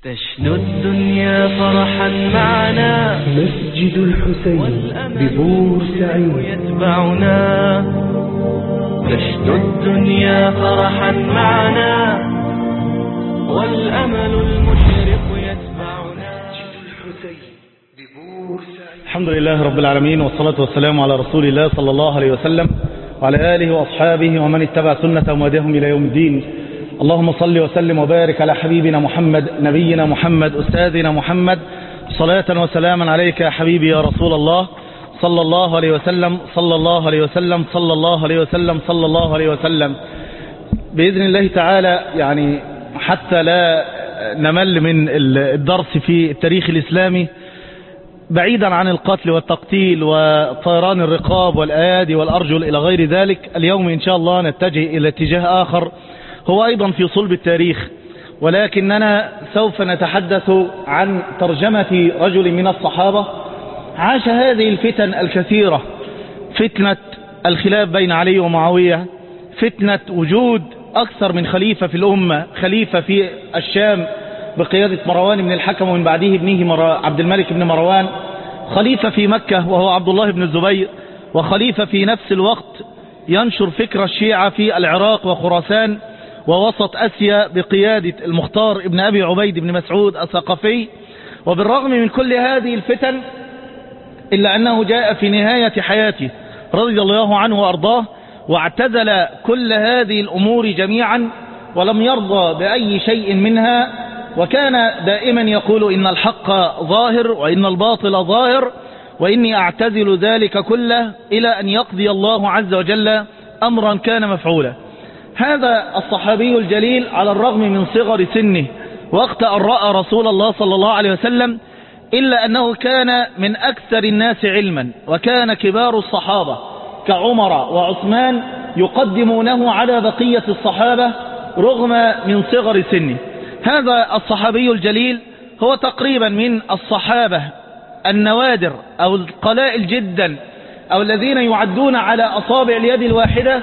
تشنو الدنيا فرحا معنا، مسجد الحسين ببورسعيد يتبعنا. تشنو الدنيا فرحا معنا، والأمل المشرق يتبعنا. الحمد لله رب العالمين، والصلاة والسلام على رسول الله صلى الله عليه وسلم وعلى آله وأصحابه ومن اتبع سنة وهداهم إلى يوم الدين. اللهم صل وسلم وبارك على حبيبنا محمد، نبينا محمد، أستاذنا محمد، صلاة وسلاما عليك يا حبيبي يا رسول الله، صلى الله عليه وسلم صلى الله عليه وسلم صلى الله عليه وسلم صلى الله عليه وسلم. بإذن الله تعالى، يعني حتى لا نمل من الدرس في التاريخ الإسلامي، بعيدا عن القتل والتقتيل وطيران الرقاب والأيادي والأرجل إلى غير ذلك، اليوم إن شاء الله نتجه إلى اتجاه آخر هو أيضا في صلب التاريخ، ولكننا سوف نتحدث عن ترجمة رجل من الصحابة عاش هذه الفتن الكثيرة، فتنة الخلاف بين علي ومعاوية، فتنة وجود أكثر من خليفة في الأمة، خليفة في الشام بقيادة مروان بن الحكم ومن بعده ابنه عبد الملك بن مروان، خليفة في مكة وهو عبد الله بن الزبير، وخليفة في نفس الوقت ينشر فكر الشيعة في العراق وخراسان ووسط أسيا بقيادة المختار ابن أبي عبيد بن مسعود الثقفي. وبالرغم من كل هذه الفتن إلا أنه جاء في نهاية حياته رضي الله عنه وأرضاه واعتزل كل هذه الأمور جميعا ولم يرضى بأي شيء منها، وكان دائما يقول إن الحق ظاهر وإن الباطل ظاهر وإني أعتزل ذلك كله إلى أن يقضي الله عز وجل أمرا كان مفعولا. هذا الصحابي الجليل على الرغم من صغر سنه وقت أن رأى رسول الله صلى الله عليه وسلم، إلا أنه كان من أكثر الناس علما، وكان كبار الصحابة كعمر وعثمان يقدمونه على بقية الصحابة رغم من صغر سنه. هذا الصحابي الجليل هو تقريبا من الصحابة النوادر أو القلائل جدا، أو الذين يعدون على أصابع اليد الواحدة،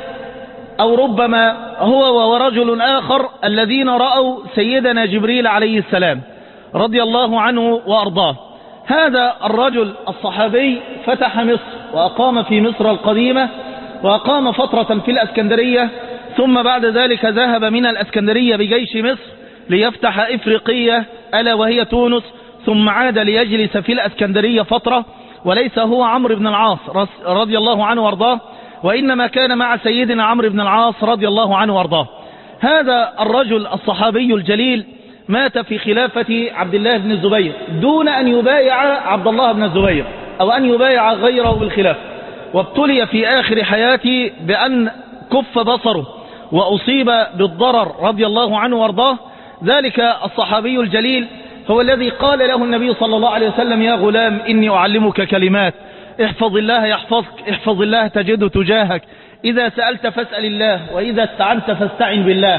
أو ربما هو ورجل آخر الذين رأوا سيدنا جبريل عليه السلام رضي الله عنه وأرضاه. هذا الرجل الصحابي فتح مصر وأقام في مصر القديمة، وأقام فترة في الأسكندرية، ثم بعد ذلك ذهب من الأسكندرية بجيش مصر ليفتح إفريقية ألا وهي تونس، ثم عاد ليجلس في الأسكندرية فترة، وليس هو عمرو بن العاص رضي الله عنه وأرضاه، وإنما كان مع سيدنا عمرو بن العاص رضي الله عنه وأرضاه. هذا الرجل الصحابي الجليل مات في خلافة عبد الله بن الزبير دون أن يبايع عبد الله بن الزبير أو أن يبايع غيره بالخلافة، وابتلي في آخر حياته بأن كف بصره وأصيب بالضرر رضي الله عنه وأرضاه. ذلك الصحابي الجليل هو الذي قال له النبي صلى الله عليه وسلم: يا غلام إني أعلمك كلمات، احفظ الله يحفظك، احفظ الله تجده تجاهك، إذا سألت فاسأل الله، وإذا استعنت فاستعن بالله.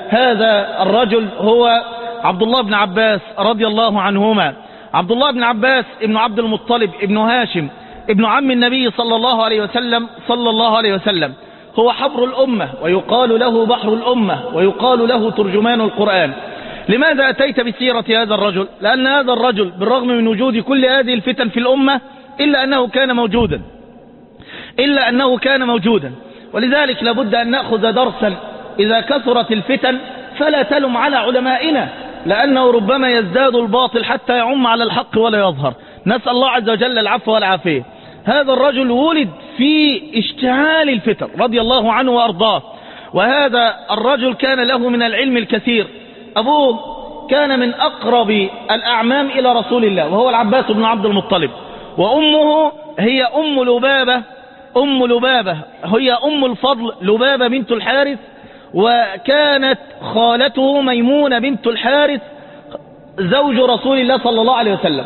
هذا الرجل هو عبد الله بن عباس رضي الله عنهما. عبد الله بن عباس ابن عبد المطلب ابن هاشم ابن عم النبي صلى الله عليه وسلم هو حبر الأمة، ويقال له بحر الأمة، ويقال له ترجمان القرآن. لماذا أتيت بسيرة هذا الرجل؟ لأن هذا الرجل بالرغم من وجود كل هذه الفتن في الأمة إلا أنه كان موجودا، ولذلك لابد أن نأخذ درسا. إذا كثرت الفتن فلا تلم على علمائنا، لأنه ربما يزداد الباطل حتى يعم على الحق ولا يظهر. نسأل الله عز وجل العفو والعافية. هذا الرجل ولد في اشتعال الفتن رضي الله عنه وأرضاه، وهذا الرجل كان له من العلم الكثير. أبوه كان من أقرب الأعمام إلى رسول الله وهو العباس بن عبد المطلب، وأمه هي أم لبابة هي أم الفضل لبابة بنت الحارث، وكانت خالته ميمونة بنت الحارث زوج رسول الله صلى الله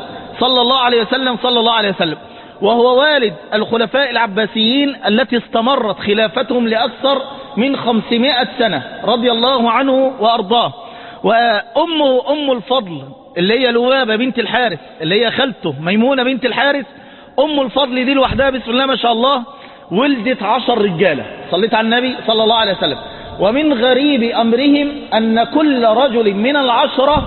عليه وسلم، وهو والد الخلفاء العباسيين التي استمرت خلافتهم لأكثر من 500 سنة رضي الله عنه وأرضاه. وأمه أم الفضل اللي هي لبابة بنت الحارث اللي هي خالته ميمونة بنت الحارث، أم الفضل دي لوحدها بسم الله ما شاء الله ولدت 10 رجالة. صليت على النبي صلى الله عليه وسلم. ومن غريب أمرهم أن كل رجل من 10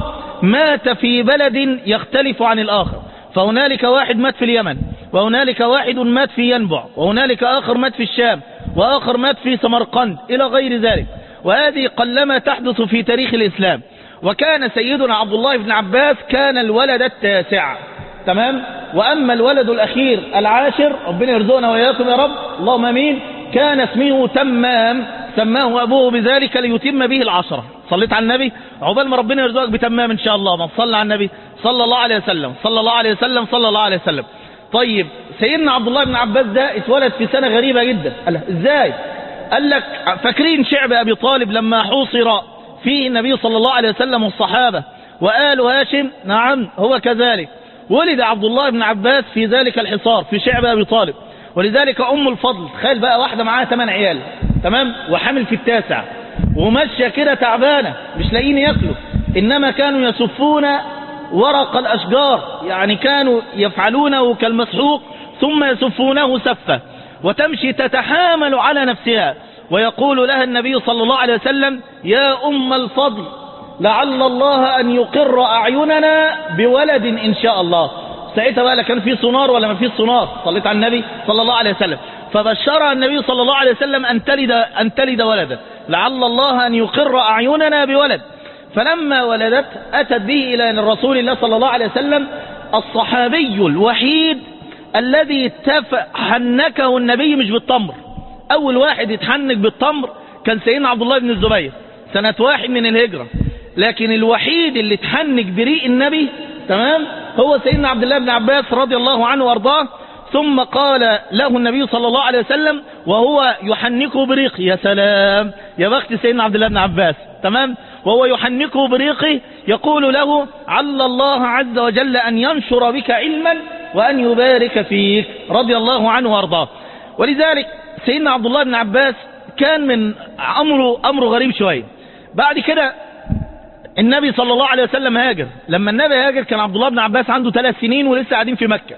مات في بلد يختلف عن الآخر، فهنالك واحد مات في اليمن، وهنالك واحد مات في ينبع، وهنالك آخر مات في الشام، وآخر مات في سمرقند إلى غير ذلك. وهذه قلما تحدث في تاريخ الإسلام. وكان سيدنا عبد الله بن عباس كان الولد التاسع، تمام. وأما الولد الأخير العاشر، ربنا يرزقنا وإياكم يا رب، اللهم امين، كان اسمه تمام، سماه أبوه بذلك ليتم به العشرة. صليت على النبي عقبال ما ربنا يرزقك بتمام إن شاء الله. ما صلى على النبي صلى الله عليه وسلم، صلى الله عليه وسلم، صلى الله عليه وسلم. طيب سيدنا عبد الله بن عباس ده اتولد في سنة غريبة جدا. قال ازاي؟ قال لك فاكرين شعب أبي طالب لما حوصر فيه النبي صلى الله عليه وسلم والصحابة وآل هاشم؟ نعم هو كذلك. ولد عبد الله بن عباس في ذلك الحصار في شعب أبي طالب. ولذلك أم الفضل، تخيل بقى واحدة معاها 8 عيال، تمام، وحامل في التاسع، وماشية كده تعبانة مش لاقيين ياكلوا، إنما كانوا يسفون ورق الأشجار، يعني كانوا يفعلونه كالمسحوق ثم يسفونه سفة، وتمشي تتحامل على نفسها. ويقول لها النبي صلى الله عليه وسلم: يا أم الفضل، لعل الله أن يقر أعيننا بولد إن شاء الله. ساعتها بقى لا كان في صنار ولا ما في صنار، صليت على النبي صلى الله عليه وسلم. فبشرها النبي صلى الله عليه وسلم أن تلد ولدا، لعل الله أن يقر أعيننا بولد. فلما ولدت أتت به إلى رسول الله صلى الله عليه وسلم، الصحابي الوحيد الذي حنكه النبي مش بالتمر. أول واحد يتحنك بالتمر كان سيدنا عبد الله بن الزبير سنة 1 من الهجرة، لكن الوحيد اللي اتحنك بريق النبي، تمام، هو سيدنا عبد الله بن عباس رضي الله عنه وارضاه. ثم قال له النبي صلى الله عليه وسلم وهو يحنكه بريقه: يا سلام يا بخت سيدنا عبد الله بن عباس، تمام، وهو يحنكه بريقه يقول له: عل الله عز وجل أن ينشر بك علما وأن يبارك فيك، رضي الله عنه وارضاه. ولذلك سيدنا عبد الله بن عباس كان من أمره غريب شوية. بعد كده النبي صلى الله عليه وسلم هاجر. لما النبي هاجر كان عبد الله بن عباس عنده 3 سنين ولسه قاعدين في مكة.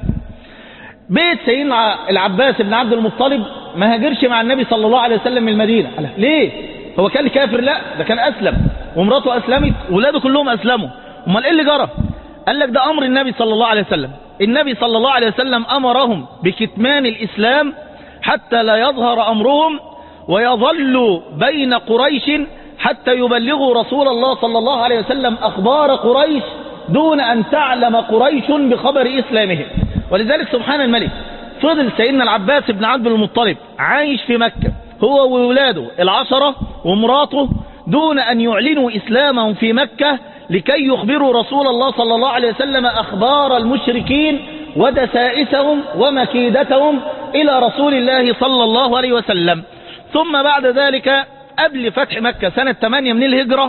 بيت سيدنا العباس بن عبد المطلب ما هاجرش مع النبي صلى الله عليه وسلم من المدينة. ليه؟ هو كان كافر؟ لا، ده كان أسلم ومراته أسلمت وولاده كلهم أسلموا. امال إيه اللي جرى؟ قال لك ده أمر النبي صلى الله عليه وسلم. النبي صلى الله عليه وسلم أمرهم بكتمان الإسلام حتى لا يظهر أمرهم ويظلوا بين قريش حتى يبلغوا رسول الله صلى الله عليه وسلم أخبار قريش دون أن تعلم قريش بخبر إسلامهم. ولذلك سبحان الملك فضل سيدنا العباس بن عبد المطلب عايش في مكة هو وولاده 10 ومراته دون أن يعلنوا إسلامهم في مكة لكي يخبروا رسول الله صلى الله عليه وسلم أخبار المشركين ودسائسهم ومكيدتهم إلى رسول الله صلى الله عليه وسلم. ثم بعد ذلك قبل فتح مكة سنة 8 من الهجرة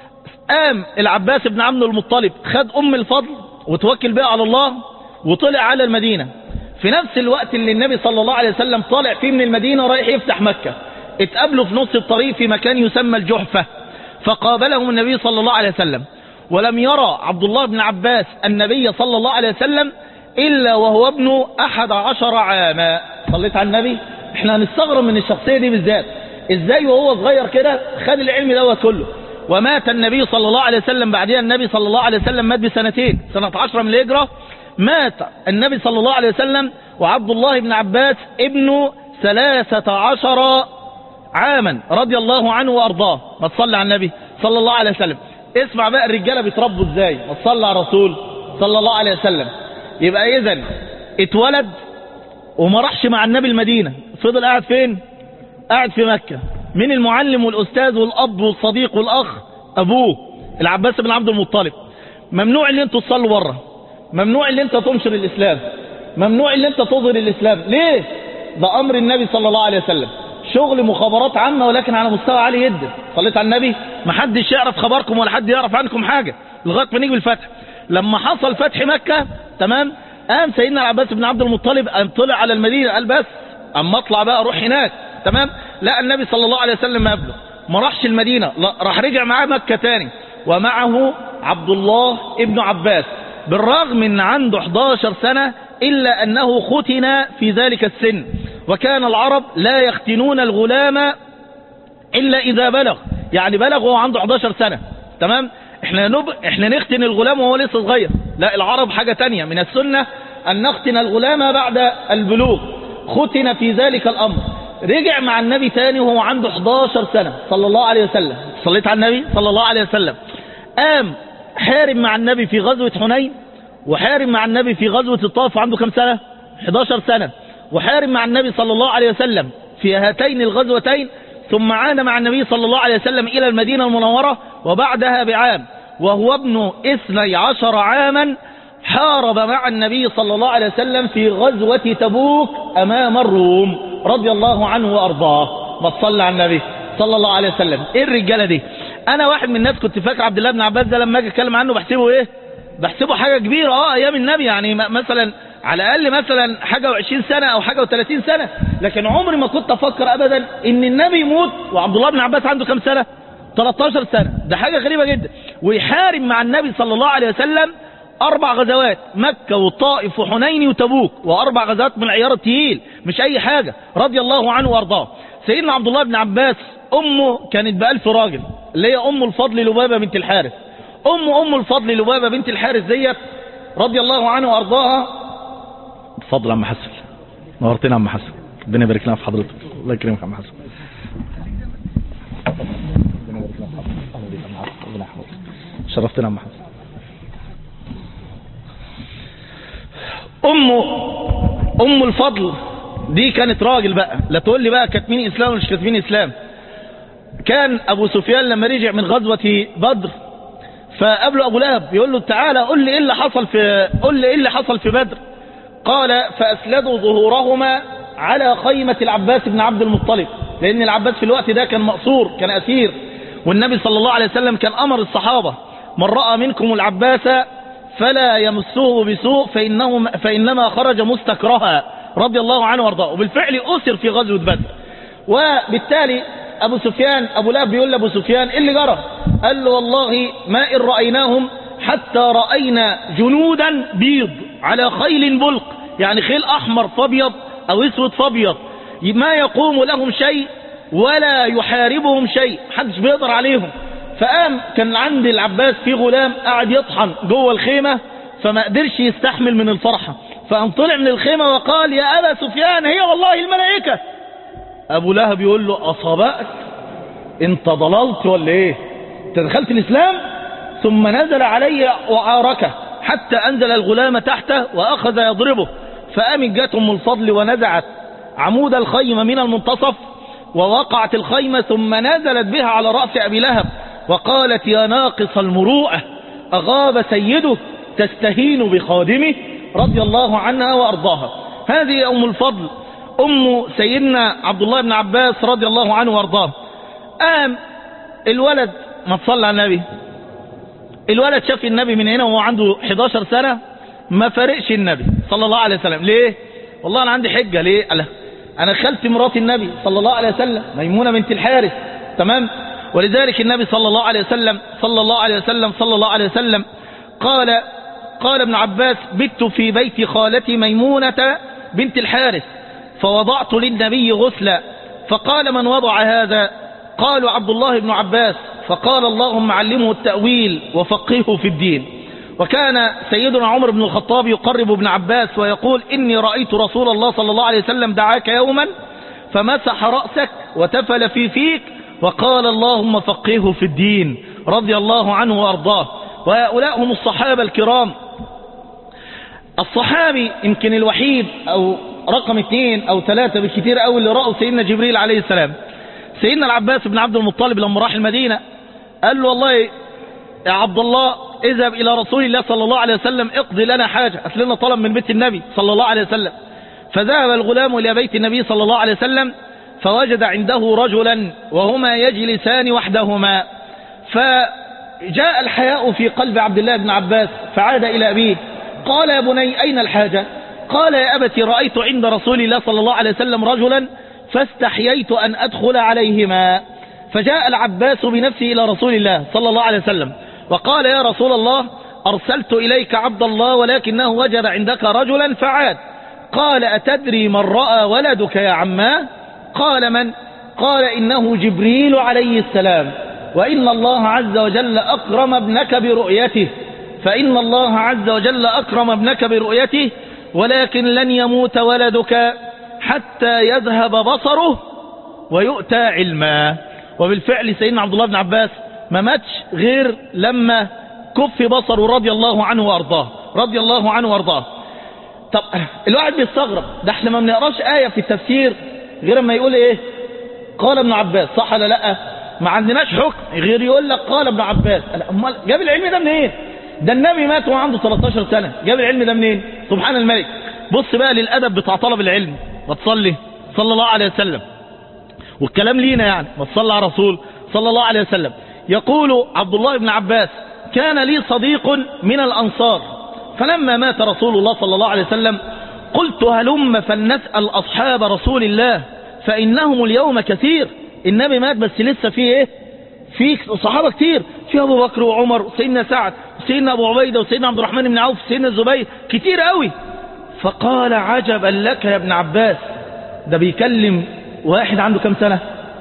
قام العباس بن عبد المطلب خد أم الفضل وتوكل بها على الله وطلع على المدينة في نفس الوقت اللي النبي صلى الله عليه وسلم طالع فيه من المدينة رايح يفتح مكة. اتقابلوا في نص الطريق في مكان يسمى الجحفة، فقابلهم النبي صلى الله عليه وسلم، ولم يرى عبد الله بن عباس النبي صلى الله عليه وسلم إلا وهو ابن 11 عاما. صليت على النبي. احنا هنستغرب من الشخصية دي بالذات، ازاي وهو صغير كده خد العلم دوت كله. ومات النبي صلى الله عليه وسلم بعدها. النبي صلى الله عليه وسلم مات بسنتين، سنة 10 من الهجرة مات النبي صلى الله عليه وسلم وعبد الله بن عباس ابن 13 عاما رضي الله عنه وارضاه. ما تصلي على النبي صلى الله عليه وسلم. اسمع بقى الرجالة بيتربوا ازاي. ما تصلي على الرسول صلى الله عليه وسلم. يبقى اذن اتولد وما راحش مع النبي المدينة، فضل قاعد فين؟ قاعد في مكة. من المعلم والأستاذ والأب والصديق والأخ أبوه العباس بن عبد المطلب. ممنوع اللي انتوا تصلوا بره، ممنوع اللي انت تنشر الإسلام، ممنوع اللي انت تظهر الإسلام. ليه؟ ده أمر النبي صلى الله عليه وسلم. شغل مخابرات عامة ولكن على مستوى عالي جدا. صليت على النبي. محدش يعرف خبركم ولا حد يعرف عنكم حاجة لغاية ما نيجي بالفتح. لما حصل فتح مكة، تمام، قام سيدنا العباس بن عبد المطلب قام طلع على المدينة. قال بس اما اطلع بقى اروح هناك، تمام. لا، النبي صلى الله عليه وسلم ما قبله، ما راحش المدينة، لا راح رجع معاه مكة تاني ومعه عبد الله ابن عباس. بالرغم ان عنده 11 سنة الا انه ختن في ذلك السن. وكان العرب لا يختنون الغلام الا اذا بلغ، يعني بلغ وهو عنده 11 سنة، تمام. احنا نختن الغلام وهو لسه صغير، لا، العرب حاجة تانية. من السنة أن نختن الغلام بعد البلوغ، ختن في ذلك الأمر. رجع مع النبي تاني وهو عنده 11 سنة صلى الله عليه وسلم. صليت على النبي صلى الله عليه وسلم. قام حارب مع النبي في غزوة حنين، وحارب مع النبي في غزوة الطائف وعنده كم سنة؟ 11 سنة. وحارب مع النبي صلى الله عليه وسلم في هاتين الغزوتين، ثم عاد مع النبي صلى الله عليه وسلم إلى المدينة المنورة وبعدها بعام، وهو ابن 12 عاما حارب مع النبي صلى الله عليه وسلم في غزوة تبوك أمام الروم رضي الله عنه وأرضاه. ما صلى على النبي صلى الله عليه وسلم. ايه الرجالة دي؟ انا واحد من الناس كنت فاكر عبد الله بن عباس ده لما اجي اتكلم عنه بحسبه ايه؟ بحسبه حاجة كبيرة ايام النبي، يعني مثلا على الاقل مثلا حاجة و20 سنة او حاجة و30 سنة، لكن عمري ما كنت افكر ابدا ان النبي يموت وعبد الله بن عباس عنده كم سنة؟ 13 سنة. ده حاجة غريبة جدا. ويحارب مع النبي صلى الله عليه وسلم 4 غزوات، مكة والطائف وحنين وتبوك، و4 غزوات من العيار التقيل مش اي حاجة، رضي الله عنه وارضاه. سيدنا عبد الله بن عباس امه كانت ب1000 راجل، اللي هي ام الفضل لبابة بنت الحارث. ام الفضل لبابة بنت الحارث ديت رضي الله عنه وارضاها. اتفضل يا عم حسن، نورتنا يا عم حسن، ربنا يبارك لنا في حضرتك. الله يكرمك يا عم حسن. شرفتنا يا عم حسن. ام الفضل دي كانت راجل بقى، لا تقول لي بقى كاتمين اسلام ولا مش كاتمين اسلام. كان ابو سفيان لما رجع من غزوة بدر فقابله ابو لهب يقول له تعالى قول لي ايه اللي حصل في بدر. قال فاسلدوا ظهورهما على خيمة العباس بن عبد المطلب، لان العباس في الوقت ده كان مأسور، كان اسير، والنبي صلى الله عليه وسلم كان امر الصحابة من رأى منكم العباس فلا يمسوه بسوء فإنما خرج مستكرها رضي الله عنه وارضاه. وبالفعل أسر في غزوة بدر. وبالتالي أبو لهب بيقول لأبو سفيان إيه اللي جرى؟ قال له والله ما إن رأيناهم حتى رأينا جنودا بيض على خيل بلق، يعني خيل أحمر فابيض أو اسود فابيض، ما يقوم لهم شيء ولا يحاربهم شيء، محدش بيقدر عليهم. فقام كان عند العباس في غلام قاعد يطحن جوه الخيمة، فما قدرش يستحمل من الفرحة، فقام طلع من الخيمة وقال يا أبا سفيان هي والله الملائكة. أبو لهب يقول له أصابأك، انت ضللت ولا ايه؟ انت دخلت الإسلام؟ ثم نزل عليه وعاركه حتى أنزل الغلام تحته وأخذ يضربه. فقامت جات أم الفضل ونزعت عمود الخيمة من المنتصف ووقعت الخيمة، ثم نزلت بها على رأس أبي لهب وقالت يا ناقص المروءة أغاب سيده تستهين بخادمه، رضي الله عنها وأرضاها. هذه أم الفضل أم سيدنا عبد الله بن عباس رضي الله عنه وأرضاه. الولد ما تصلى على النبي، الولد شاف النبي من هنا وهو عنده 11 سنة، ما فرقش النبي صلى الله عليه وسلم. ليه؟ والله أنا عندي حجة. ليه؟ أنا خلت مرات النبي صلى الله عليه وسلم ميمونة بنت الحارث، تمام؟ ولذلك النبي صلى الله عليه وسلم قال ابن عباس بت في بيت خالتي ميمونة بنت الحارث فوضعت للنبي غسلا، فقال من وضع هذا؟ قالوا عبد الله بن عباس، فقال اللهم علمه التأويل وفقهه في الدين. وكان سيدنا عمر بن الخطاب يقرب ابن عباس ويقول إني رأيت رسول الله صلى الله عليه وسلم دعاك يوما فمسح رأسك وتفل في فيك وقال اللهم فقهه في الدين، رضي الله عنه وأرضاه. وهؤلاء هم الصحابة الكرام. الصحابي يمكن الوحيد أو رقم 2 أو 3 بالكثير أول اللي رأوا سيدنا جبريل عليه السلام. سيدنا العباس بن عبد المطلب لما راح المدينة قال له والله يا عبد الله اذهب إلى رسول الله صلى الله عليه وسلم اقضي لنا حاجة، أسلنا طلب من بيت النبي صلى الله عليه وسلم. فذهب الغلام إلى بيت النبي صلى الله عليه وسلم فوجد عنده رجلا وهما يجلسان وحدهما، فجاء الحياء في قلب عبد الله بن عباس فعاد إلى أبيه قال يا بني أين الحاجة؟ قال يا أبتي رأيت عند رسول الله صلى الله عليه وسلم رجلا فاستحييت أن أدخل عليهما. فجاء العباس بنفسه إلى رسول الله صلى الله عليه وسلم وقال يا رسول الله أرسلت إليك عبد الله ولكنه وجد عندك رجلا فعاد. قال أتدري من رأى ولدك يا عماه؟ قال من؟ قال إنه جبريل عليه السلام. وإن الله عز وجل أكرم ابنك برؤيته، فإن الله عز وجل أكرم ابنك برؤيته، ولكن لن يموت ولدك حتى يذهب بصره ويؤتى علما. وبالفعل سيدنا عبد الله بن عباس ما ماتش غير لما كف بصره رضي الله عنه وأرضاه، رضي الله عنه وأرضاه. طب الواحد بيستغرب، ده احنا ما بنقراش آية في التفسير غير ما يقول ايه؟ قال ابن عباس، صح ولا لا؟ ما عندناش حكم غير يقول لك قال ابن عباس. امال جاب العلم ده منين؟ إيه؟ ده النبي مات وعنده 13 سنة، جاب العلم ده منين؟ سبحان الملك. بص بقى للأدب بتاع طلب العلم، وتصلي صلى الله عليه وسلم، والكلام لينا يعني، وتصلى على رسول صلى الله عليه وسلم. يقول عبد الله بن عباس: كان لي صديق من الأنصار، فلما مات رسول الله صلى الله عليه وسلم قلت هلم فلنسأل أصحاب رسول الله فإنهم اليوم كثير. النبي مات بس لسه فيه ايه؟ في صحابة كتير، في أبو بكر وعمر وسيدنا سعد وسيدنا أبو عبيدة وسيدنا عبد الرحمن بن عوف وسيدنا الزبير، كتير قوي. فقال: عجبا لك يا ابن عباس. ده بيكلم واحد عنده كم سنة؟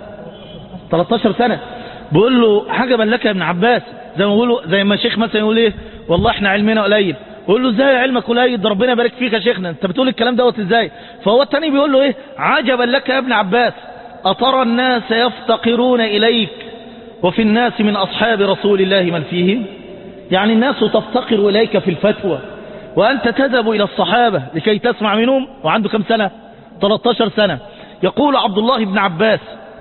13 سنة. بيقول له: عجبا لك يا ابن عباس. زي ما شيخ مثلا يقول ايه؟ والله احنا علمنا قليل. يقول له: ازاي علمك قليل؟ ده ربنا يبارك فيك يا شيخنا، انت بتقول الكلام دوت ازاي؟ فهو التاني بيقول له ايه؟ عجبا لك يا ابن عباس، أترى الناس يفتقرون إليك وفي الناس من أصحاب رسول الله من فيهم؟ يعني الناس تفتقر إليك في الفتوى وأنت تذهب إلى الصحابة لكي تسمع منهم، وعنده كم سنة؟ 13 سنة. يقول عبد الله بن عباس: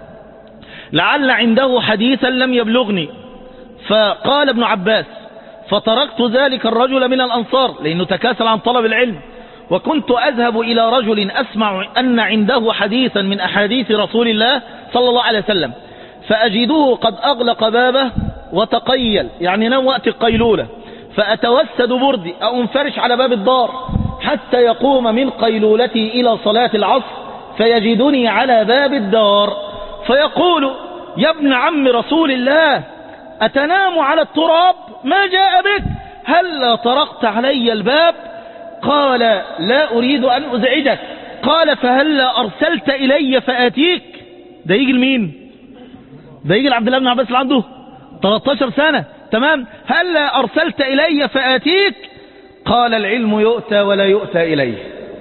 لعل عنده حديثا لم يبلغني. فقال ابن عباس: فتركت ذلك الرجل من الأنصار، لأنه تكاسل عن طلب العلم، وكنت أذهب إلى رجل أسمع أن عنده حديثا من أحاديث رسول الله صلى الله عليه وسلم، فأجده قد أغلق بابه وتقيل، يعني نام وقت القيلولة، فأتوسد بردي أو انفرش على باب الدار حتى يقوم من قيلولتي إلى صلاة العصر، فيجدني على باب الدار فيقول: يا ابن عم رسول الله، أتنام على التراب؟ ما جاء بك؟ هل طرقت علي الباب؟ قال: لا أريد أن أزعجك. قال: فهل أرسلت إلي فآتيك؟ ده يجي لمين؟ ده يجي لعبد الله بن عباس اللي عنده 13 سنة، تمام؟ هل أرسلت إلي فآتيك؟ قال: العلم يؤتى ولا يؤتى إليه.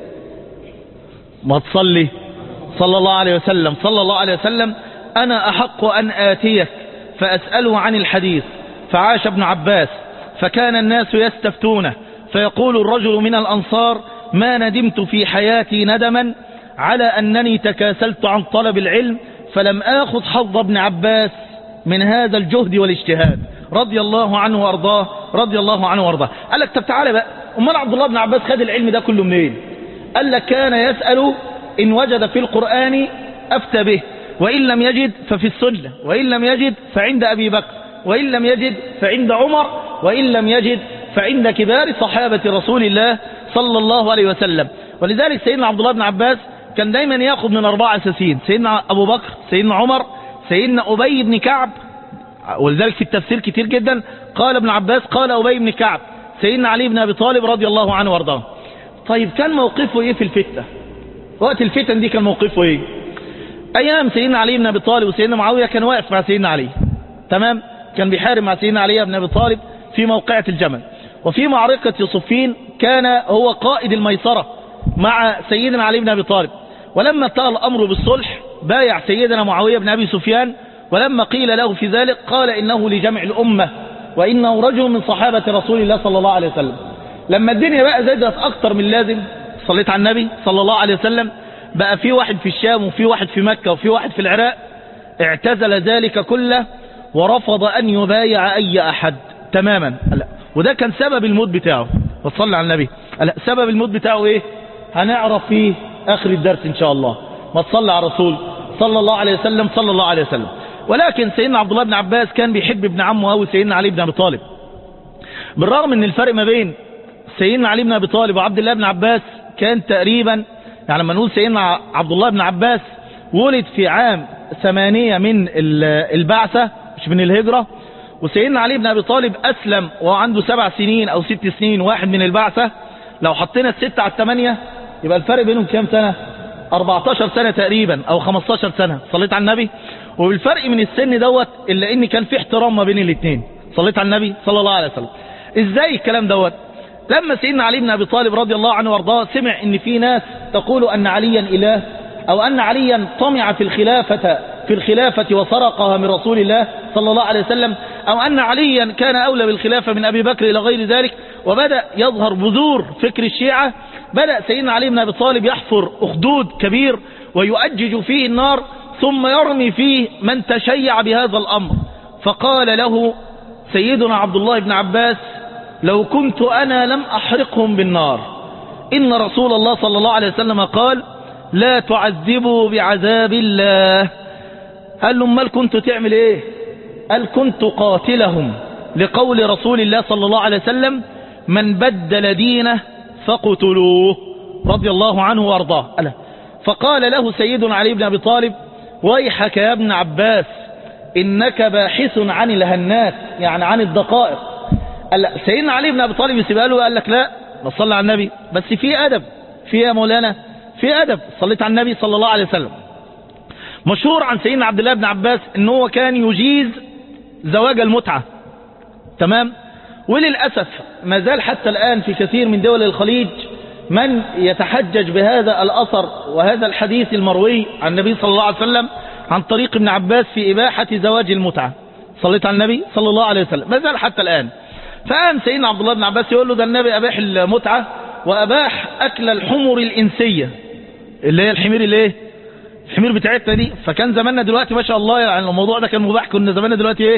ما تصلي صلى الله عليه وسلم، صلى الله عليه وسلم: أنا أحق أن آتيك فأسأله عن الحديث. فعاش ابن عباس فكان الناس يستفتونه، فيقول الرجل من الأنصار: ما ندمت في حياتي ندما على أنني تكاسلت عن طلب العلم فلم آخذ حظ ابن عباس من هذا الجهد والاجتهاد، رضي الله عنه وارضاه، رضي الله عنه وارضاه. قال لك: طب تعالى بقى، امال عبد الله بن عباس خد العلم ده كله منين؟ قال لك: كان يسأل إن وجد في القرآن أفتى به، وإن لم يجد ففي السنة، وإن لم يجد فعند أبي بكر، وإن لم يجد فعند عمر، وإن لم يجد فعند كبار صحابة رسول الله صلى الله عليه وسلم. ولذلك سيدنا عبد الله بن عباس كان دايما ياخذ من 4 أساسيين: سيدنا أبو بكر، سيدنا عمر، سيدنا أبي بن كعب. ولذلك في التفسير كتير جدا قال ابن عباس قال أبي بن كعب، سيدنا علي بن أبي طالب رضي الله عنه وارضاه. طيب كان موقفه ايه في الفتنة؟ وقت الفتن دي كان موقفه ايه؟ ايام سيدنا علي بن أبي طالب وسيدنا معاوية كان واقف مع سيدنا علي، تمام؟ كان بيحارب مع سيدنا علي بن أبي طالب في موقعة الجمل. وفي معركة صفين كان هو قائد الميسرة مع سيدنا علي بن أبي طالب. ولما انتهى الأمر بالصلح بايع سيدنا معاوية بن أبي سفيان، ولما قيل له في ذلك قال: إنه لجمع الأمة وإنه رجل من صحابة رسول الله صلى الله عليه وسلم. لما الدنيا بقى زادت أكتر من لازم، صليت على النبي صلى الله عليه وسلم، بقى في واحد في الشام وفي واحد في مكة وفي واحد في العراق، اعتزل ذلك كله ورفض أن يبايع أي أحد تماما. وده كان سبب الموت بتاعه. وصلى على النبي. سبب الموت بتاعه ايه؟ هنعرف في آخر الدرس إن شاء الله. ما تصلى على رسول صلى الله عليه وسلم، صلى الله عليه وسلم. ولكن سيدنا عبد الله بن عباس كان بيحب ابن عمه أو سيدنا علي بن أبي طالب، بالرغم من الفرق ما بين سيدنا علي بن أبي طالب وعبد الله بن عباس كان تقريبا، يعني لما نقول سيدنا عبد الله بن عباس ولد في عام 8 من البعثة مش من الهجرة، وسيدنا علي بن أبي طالب أسلم وعنده 7 سنين أو 6 سنين واحد من البعثة. لو حطينا 6 على 8 يبقى الفرق بينهم كام سنة؟ 14 سنة تقريبا أو 15 سنة. صليت على النبي. وبالفرق من السن دوت إلا إن كان في احترام ما بين الاثنين. صليت على النبي صلى الله عليه وسلم. إزاي الكلام دوت؟ لما سيدنا علي بن أبي طالب رضي الله عنه وارضاه سمع إن في ناس تقول أن عليا إله، أو أن عليا طمع في الخلافة وسرقها من رسول الله صلى الله عليه وسلم، أو أن عليا كان أولى بالخلافة من أبي بكر إلى غير ذلك، وبدأ يظهر بذور فكر الشيعة. بدأ سيدنا علي بن أبي طالب يحفر أخدود كبير ويؤجج فيه النار، ثم يرمي فيه من تشيع بهذا الأمر. فقال له سيدنا عبد الله بن عباس: لو كنت أنا لم أحرقهم بالنار، إن رسول الله صلى الله عليه وسلم قال: لا تعذبوا بعذاب الله. قال له: امال كنت تعمل ايه؟ قال: كنت قاتلهم لقول رسول الله صلى الله عليه وسلم: من بدل دينه فقتلوه، رضي الله عنه وارضاه. فقال له سيدنا علي بن أبي طالب: ويحك يا ابن عباس، إنك باحث عن الهنات، يعني عن الدقائق. سيدنا علي بن أبي طالب يسيبها له، قال لك: لا، صلى على النبي، بس في أدب، في يا مولانا، في أدب. صليت على النبي صلى الله عليه وسلم. مشهور عن سيدنا عبد الله بن عباس إنه هو كان يجيز زواج المتعة، تمام؟ وللأسف ما زال حتى الآن في كثير من دول الخليج من يتحجج بهذا الأثر وهذا الحديث المروي عن النبي صلى الله عليه وسلم عن طريق ابن عباس في إباحة زواج المتعة. صليت على النبي صلى الله عليه وسلم، ما زال حتى الآن. فقام سيدنا عبد الله بن عباس يقول له: ده النبي أباح المتعة وأباح أكل الحمر الإنسية، اللي هي الحمير، اللي ايه؟ الحمير بتاعتنا دي. فكان زماننا دلوقتي ما شاء الله، يعني الموضوع ده كان مباح، كنا زماننا دلوقتي ايه؟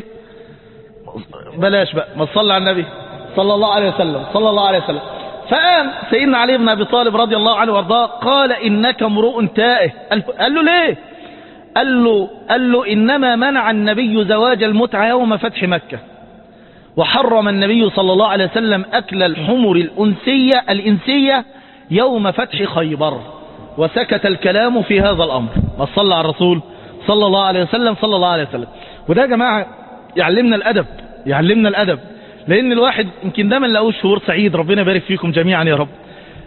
بلاش بقى، ما تصلي على النبي صلى الله عليه وسلم، صلى الله عليه وسلم. فقام سيدنا علي بن أبي طالب رضي الله عنه وارضاه قال: إنك امرؤ تائه. قال له: ليه؟ قال له: إنما منع النبي زواج المتعة يوم فتح مكة، وحرم النبي صلى الله عليه وسلم أكل الحمر الإنسية يوم فتح خيبر، وسكت الكلام في هذا الأمر. ما صلى على الرسول صلى الله عليه وسلم، صلى الله عليه وسلم. وده يا جماعة يعلمنا الأدب، يعلمنا الأدب، لأن الواحد يمكن ده ما نلاقوش شهور سعيد، ربنا يبارك فيكم جميعا يا رب.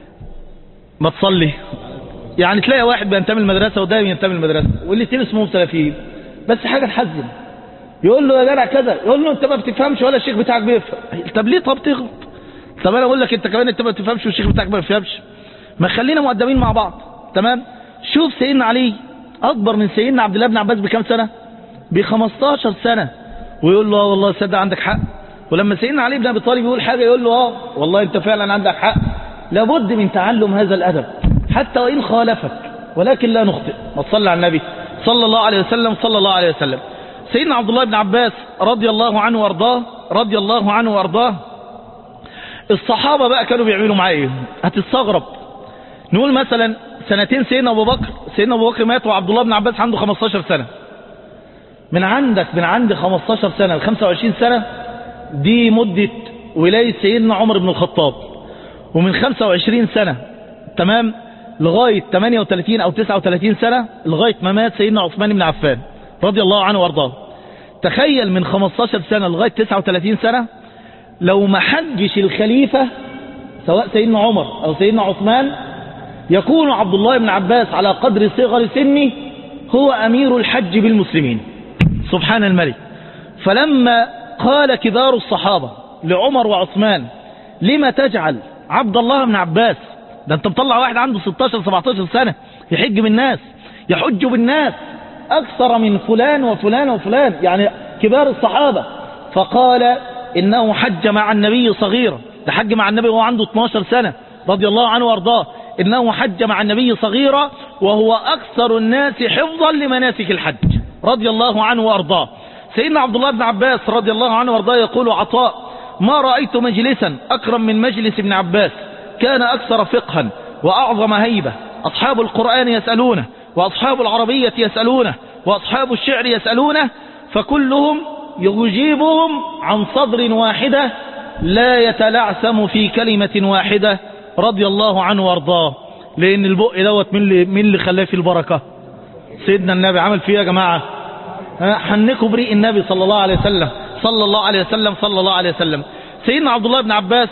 ما تصلي يعني تلاقي واحد بينتمي المدرسة ودايما ينتمي المدرسة، واللي تين اسمهم سلفيين، بس حاجة تحزن. يقول له: يا جدع كذا، يقول له: انت ما بتفهمش ولا الشيخ بتاعك بيفهم. طب ليه؟ طب تغلط. طب انا اقول لك انت كمان انت ما بتفهمش والشيخ بتاعك ما بيفهمش، ما خلينا مؤدبين مع بعض، تمام؟ شوف سيدنا علي اكبر من سيدنا عبد الله بن عباس بكام سنة؟ ب15 سنة، ويقول له: والله صدق عندك حق. ولما سيدنا علي بن ابي طالب يقول حاجة يقول له: والله انت فعلا عندك حق. لابد من تعلم هذا الادب حتى وان خالفك، ولكن لا نخطئ. ما تصلي على النبي صلى الله عليه وسلم، صلى الله عليه وسلم. سيدنا عبد الله بن عباس رضي الله عنه وارضاه، رضي الله عنه وارضاه، الصحابة بقى كانوا بيعملوا معاه ايه؟ هتستغرب. نقول مثلا سنتين سيدنا ابو بكر مات وعبد الله بن عباس عنده 15 سنة. من عند 15 سنة ل 25 سنة دي مدة ولاية سيدنا عمر بن الخطاب، ومن 25 سنة تمام لغاية 38 او 39 سنة لغاية ما مات سيدنا عثمان بن عفان رضي الله عنه وارضاه. تخيل من 15 سنة لغاية 39 سنة لو ما حجش الخليفة سواء سيدنا عمر او سيدنا عثمان، يكون عبد الله بن عباس على قدر صغر سنه هو امير الحج بالمسلمين. سبحان الملك. فلما قال كبار الصحابة لعمر وعثمان: لما تجعل عبد الله بن عباس، ده انت مطلع واحد عنده 16 17 سنة يحج بالناس، يحج بالناس أكثر من فلان وفلان وفلان، يعني كبار الصحابة. فقال: إنه حج مع النبي صغيرا، ده حج مع النبي وهو عنده 12 سنة رضي الله عنه وارضاه. إنه حج مع النبي صغيرا وهو أكثر الناس حفظا لمناسك الحج رضي الله عنه وارضاه. سيدنا عبد الله بن عباس رضي الله عنه وارضاه يقول عطاء: ما رأيت مجلسا أكرم من مجلس ابن عباس، كان أكثر فقها وأعظم هيبة. أصحاب القرآن يسألونه، وأصحاب العربية يسألونه، وأصحاب الشعر يسألونه، فكلهم يجيبهم عن صدر واحدة لا يتلعثم في كلمة واحدة رضي الله عنه وارضاه. لأن البق دوت من اللي خلاه في البركة؟ سيدنا النبي. عمل فيه يا جماعة حنكوا بريء النبي صلى الله عليه وسلم، صلى الله عليه وسلم، صلى الله عليه وسلم. سيدنا عبد الله بن عباس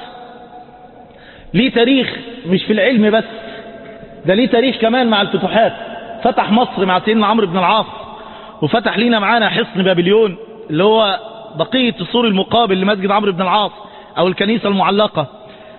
ليه تاريخ مش في العلم بس، ده ليه تاريخ كمان مع الفتوحات. فتح مصر مع سيدنا عمرو بن العاص، وفتح لينا معانا حصن بابليون اللي هو بقية السور المقابل لمسجد عمرو بن العاص أو الكنيسة المعلقة.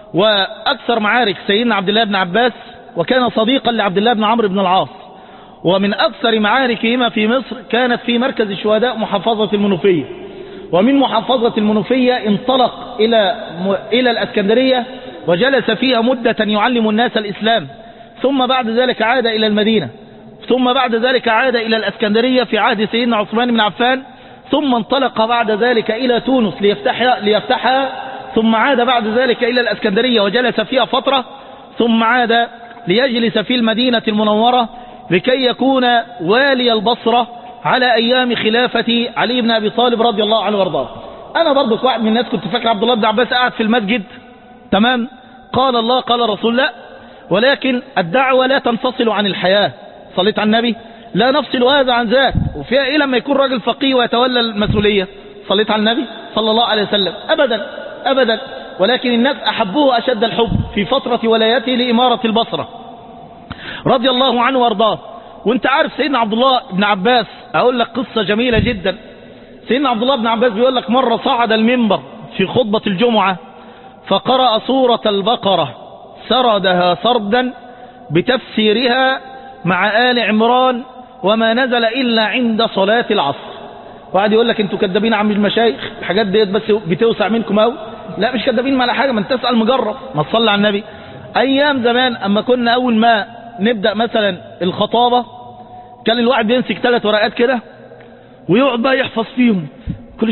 وأكثر معارك سيدنا عبد الله بن عباس، وكان صديقا لعبد الله بن عمرو بن العاص. ومن أكثر معاركهما في مصر كانت في مركز الشهداء محافظة المنوفية. ومن محافظة المنوفية انطلق إلى الأسكندرية وجلس فيها مدة يعلم الناس الإسلام، ثم بعد ذلك عاد إلى المدينة، ثم بعد ذلك عاد إلى الأسكندرية في عهد سيدنا عثمان بن عفان، ثم انطلق بعد ذلك إلى تونس ليفتحها، ثم عاد بعد ذلك إلى الأسكندرية وجلس فيها فترة، ثم عاد ليجلس في المدينة المنورة لكي يكون والي البصرة على أيام خلافة علي بن أبي طالب رضي الله عنه وارضاه. أنا برضو واحد من الناس كنت فاكر عبد الله بن عباس قاعد في المسجد تمام، قال الله قال رسول الله، ولكن الدعوة لا تنفصل عن الحياة. صليت على النبي، لا نفصل هذا عن ذاك. وفيها إيه لما يكون راجل فقيه ويتولى المسؤولية؟ صليت على النبي صلى الله عليه وسلم، أبدا أبدا. ولكن الناس أحبوه أشد الحب في فترة ولايته لإمارة البصرة رضي الله عنه وارضاه. وانت عارف سيدنا عبد الله بن عباس، أقول لك قصة جميلة جدا. سيدنا عبد الله بن عباس بيقول لك مرة صعد المنبر في خطبة الجمعة فقرأ سورة البقرة سردها سردا بتفسيرها مع آل عمران وما نزل إلا عند صلاة العصر. وقعد يقول لك انتوا كدابين عم المشايخ، الحاجات ديت بس بتوسع منكم أوي. لا مش كدابين ولا حاجة، ما انت تسأل مجرب، ما تصلي على النبي. أيام زمان أما كنا أول ما نبدأ مثلا الخطابة كان الواحد بيمسك 3 ورقات كده ويقعد بقى يحفظ فيهم كل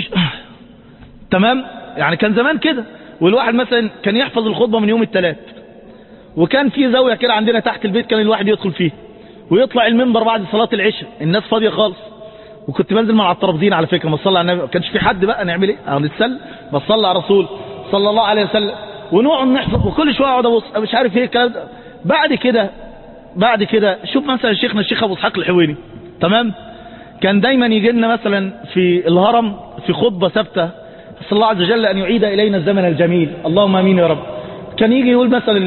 تمام. يعني كان زمان كده، والواحد مثلا كان يحفظ الخطبة من يوم الثلاث، وكان في زاوية كده عندنا تحت البيت كان الواحد يدخل فيه ويطلع المنبر بعد صلاة العشاء، الناس فاضية خالص. وكنت بنزل مع الترابزين على فكرة، ما صلى على النبي، ما كانش في حد بقى نعمل ايه او نتسل، ما صلى على الرسول صلى الله عليه وسلم، ونقعد نحفظ وكل شوية اقعد ابص مش عارف ايه الكلام ده. بعد كده شوف مثلا شيخنا الشيخ ابو اسحاق الحويني تمام، كان دايما يجي لنا مثلا في الهرم في خطبة ثابتة، صلى الله عز وجل ان يعيد الينا الزمن الجميل، اللهم امين يا رب. كان يجي يقول مثلا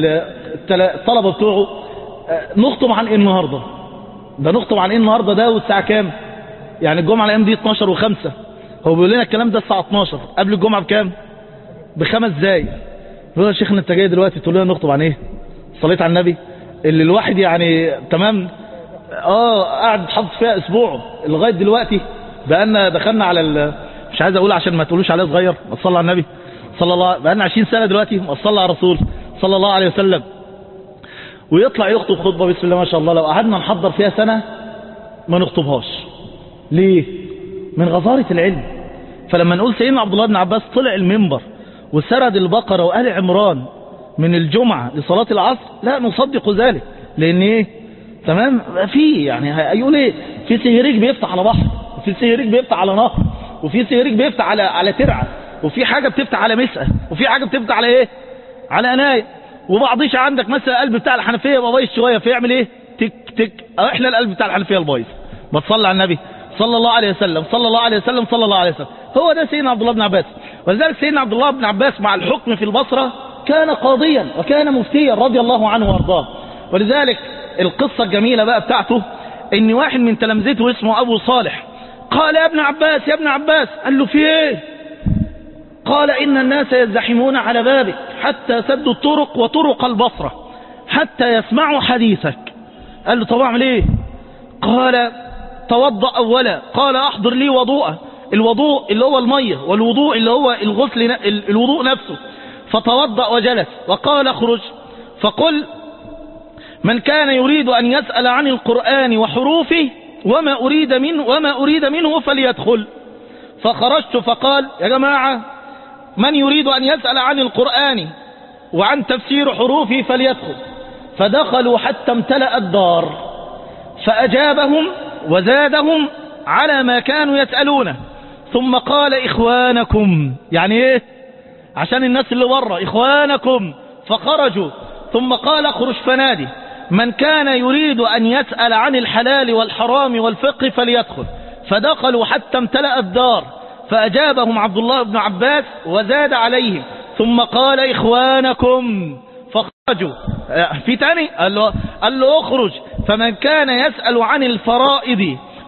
الطلبة بتوعه نخطب عن ايه النهاردة، ده نخطب عن ايه النهاردة ده، والساعة كام؟ يعني الجمعة الايام دي 12 و5، هو بيقول لنا الكلام ده الساعة 12 قبل الجمعة بكام؟ ب5 دقايق. يقول يا شيخنا انت جاي دلوقتي تقول لنا نخطب عن ايه؟ صليت على النبي اللي الواحد يعني تمام قاعد حافظ فيها اسبوع لغاية دلوقتي، بقالنا دخلنا على مش عايز اقول عشان ما تقولوش عليه صغير، ما تصلى على النبي صلى الله، بقالنا 20 سنة دلوقتي ما صلى على الرسول صلى الله عليه وسلم. ويطلع يخطب خطبة بسم الله ما شاء الله، لو قعدنا نحضر فيها سنة ما نخطبهاش. ليه؟ من غزارة العلم. فلما نقول سيدنا عبد الله بن عباس طلع المنبر وسرد البقرة وآل عمران من الجمعة لصلاة العصر، لا نصدق ذلك. لأن ايه تمام، في يعني هيقول ايه، في سهريج بيفتح على بحر، وفي سهريج بيفتح على نهر، وفي سهريج بيفتح على ترعة، وفي حاجة بتفتح على مسقة، وفي حاجة بتفتح على ايه، على أناية. وبعضيش عندك مثلا القلب بتاع الحنفية يبقى بايظ شوية فيعمل ايه، تك تك، احنا القلب بتاع الحنفية البايظ. بتصلي على النبي صلى الله عليه وسلم صلى الله عليه وسلم صلى الله عليه وسلم. هو ده سيدنا عبد الله بن عباس. ولذلك سيدنا عبد الله بن عباس مع الحكم في البصرة كان قاضيا وكان مفتيا رضي الله عنه وارضاه. ولذلك القصة الجميلة بقى بتاعته ان واحد من تلامذته اسمه ابو صالح قال يا ابن عباس يا ابن عباس، قال له في ايه؟ قال ان الناس يزدحمون على بابك حتى سدوا الطرق وطرق البصرة حتى يسمعوا حديثك. قال له طب اعمل ايه؟ قال توضأ اولا. قال احضر لي وضوءه، الوضوء اللي هو المية، والوضوء اللي هو الغسل الوضوء نفسه. فتوضأ وجلس وقال اخرج فقل من كان يريد أن يسأل عن القرآن وحروفه وما أريد منه فليدخل. فخرجت فقال يا جماعة من يريد أن يسأل عن القرآن وعن تفسير حروفه فليدخل. فدخلوا حتى امتلأ الدار فأجابهم وزادهم على ما كانوا يسألونه. ثم قال إخوانكم، يعني إيه؟ عشان الناس اللي بره إخوانكم. فخرجوا. ثم قال اخرج فنادي من كان يريد أن يسأل عن الحلال والحرام والفقه فليدخل. فدخلوا حتى امتلأ الدار فأجابهم عبد الله بن عباس وزاد عليهم. ثم قال إخوانكم. فخرجوا. في تاني قال له اخرج فمن كان يسأل عن الفرائض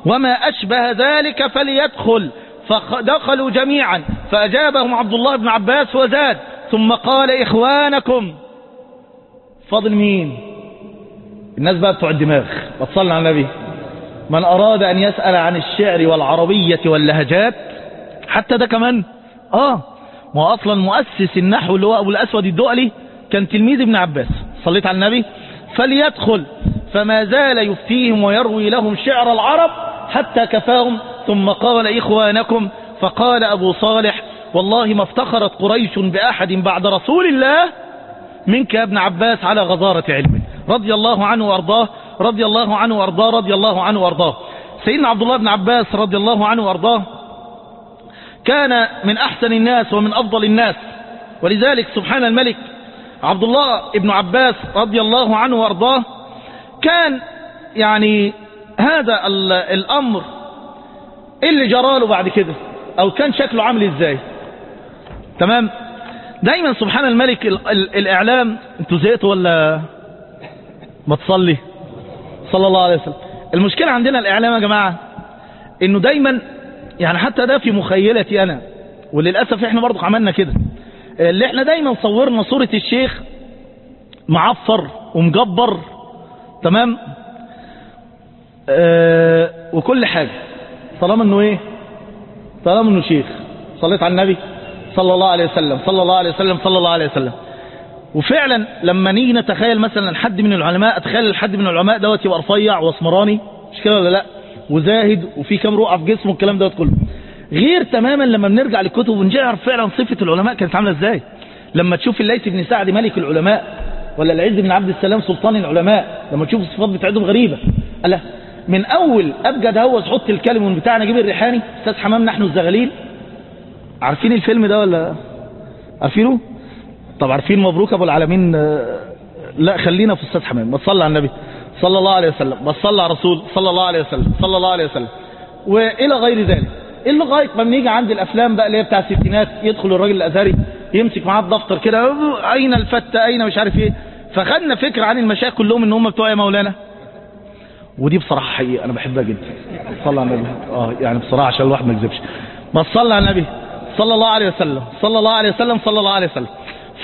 وما أشبه ذلك فليدخل. فدخلوا جميعا فأجابهم عبد الله بن عباس وزاد ثم قال إخوانكم. فاضل مين؟ الناس بقى بتوع الدماغ. بتصلي على النبي. من أراد أن يسأل عن الشعر والعربية واللهجات حتى ده كمان ما أصلا مؤسس النحو اللي هو أبو الأسود الدؤلي كان تلميذ ابن عباس. صليت على النبي. فليدخل. فما زال يفتيهم ويروي لهم شعر العرب حتى كفاهم ثم قال إخوانكم. فقال أبو صالح والله ما افتخرت قريش بأحد بعد رسول الله منك يا ابن عباس على غزارة علمه رضي الله عنه وارضاه رضي الله عنه وارضاه رضي الله عنه وارضاه. سيدنا عبد الله بن عباس رضي الله عنه وارضاه كان من أحسن الناس ومن أفضل الناس، ولذلك سبحان الملك عبد الله بن عباس رضي الله عنه وارضاه كان يعني هذا الأمر اللي جراله بعد كده أو كان شكله عامل إزاي. تمام. دايما سبحان الملك الإعلام. انتوا زهقتوا ولا ما تصلي؟ صلى الله عليه وسلم. المشكلة عندنا الإعلام يا جماعة إنه دايما يعني حتى ده في مخيلتي أنا وللأسف إحنا برضو عملنا كده، اللي إحنا دايما صورنا صورة الشيخ معفر ومجبر تمام وكل حاجة طالما إنه إيه؟ طالما إنه شيخ. صليت على النبي صلى الله عليه وسلم صلى الله عليه وسلم صلى الله عليه وسلم. وفعلا لما نيجي نتخيل مثلا حد من العلماء، اتخيل حد من العلماء دوت يبقى رفيع واسمراني مش كده ولا لا وزاهد وفي كام رقعه في جسمه الكلام دوت كله، غير تماما لما بنرجع للكتب ونعرف فعلا صفه العلماء كانت عامله ازاي. لما تشوف الليث بن سعد ملك العلماء ولا العز بن عبد السلام سلطان العلماء، لما تشوف الصفات بتاعتهم غريبه. ألا من اول ابجد هوس حط الكلم بتاع نجيب الريحاني استاذ حمام نحن الزغاليل. عارفين الفيلم ده ولا عارفينه؟ طب عارفين مبروك ابو العالمين؟ لا خلينا في استاذ حمام. بتصلي على النبي صلى الله عليه وسلم، بتصلي على الرسول صلى الله عليه وسلم صلى الله عليه وسلم والى غير ذلك. لغايه ما بنيجي عند الافلام بقى اللي هي بتاع الستينات، يدخل الراجل الازهري يمسك معاه الدفتر كده اين الفتة اين مش عارف ايه، فخدنا فكره عن المشايخ كلهم ان هم بتوع يا مولانا. ودي بصراحه حقيقه انا بحبها جدا. صلى على النبي يعني بصراحه عشان الواحد ما يكذبش. بتصلي على النبي صلى الله عليه وسلم صلى الله عليه وسلم صلى الله عليه وسلم.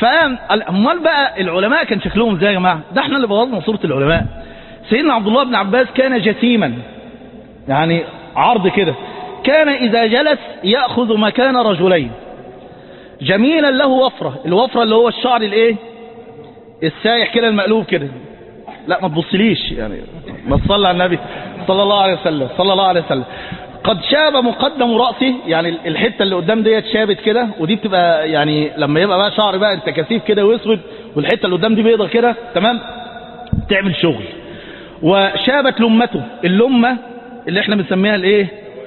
فامال بقى العلماء كان شكلهم ازاي يا جماعه؟ ده احنا اللي بوظنا صوره العلماء. سيدنا عبد الله بن عباس كان جسيما يعني عرض كده، كان اذا جلس ياخذ مكان رجلين، جميلا له وفره، الوفره اللي هو الشعر الايه السايح كده المقلوب كده. لا ما تبصليش يعني، ما تصلي على النبي صلى الله عليه وسلم صلى الله عليه وسلم. قد شاب مقدم رأسه، يعني الحتة اللي قدام ديت شابت كده، ودي بتبقى يعني لما يبقى بقى شعر بقى انت كثيف كده واسود والحتة اللي قدام دي بيضة كده تمام تعمل شغل. وشابت لمته، اللمة اللي احنا بنسميها الايه